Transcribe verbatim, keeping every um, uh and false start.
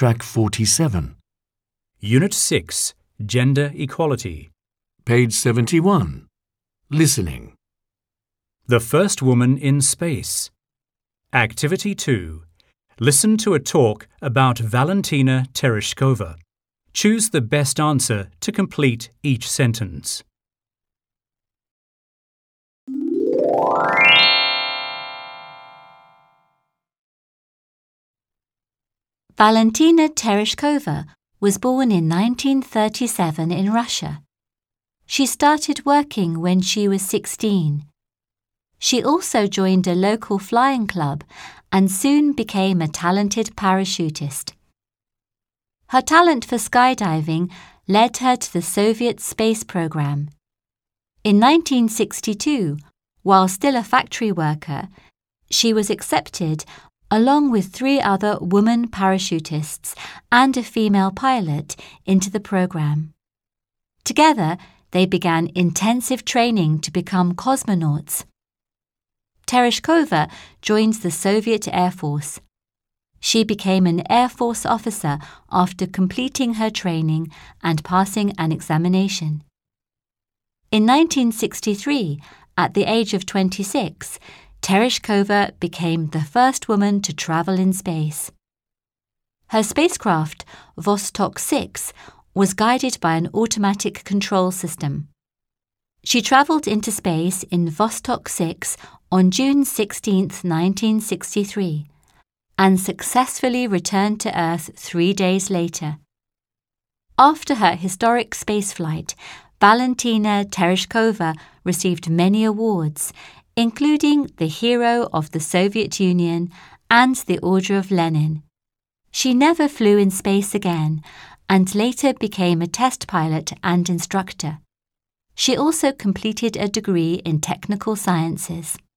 Track forty-seven. Unit six, Gender Equality. Page seventy-one. Listening. The First Woman in Space. Activity two. Listen to a talk about Valentina Tereshkova. Choose the best answer to complete each sentence. Valentina Tereshkova was born in nineteen thirty-seven in Russia. She started working when she was sixteen. She also joined a local flying club and soon became a talented parachutist. Her talent for skydiving led her to the Soviet space program. In nineteen sixty-two, while still a factory worker, she was accepted along with three other woman parachutists and a female pilot into the program. Together, they began intensive training to become cosmonauts. Tereshkova joins the Soviet Air Force. She became an Air Force officer after completing her training and passing an examination. In nineteen sixty-three, at the age of twenty-six, Tereshkova became the first woman to travel in space. Her spacecraft, Vostok six, was guided by an automatic control system. She travelled into space in Vostok six on June sixteenth, nineteen sixty-three, and successfully returned to Earth three days later. After her historic spaceflight, Valentina Tereshkova received many awards, including the Hero of the Soviet Union and the Order of Lenin. She never flew in space again and later became a test pilot and instructor. She also completed a degree in technical sciences.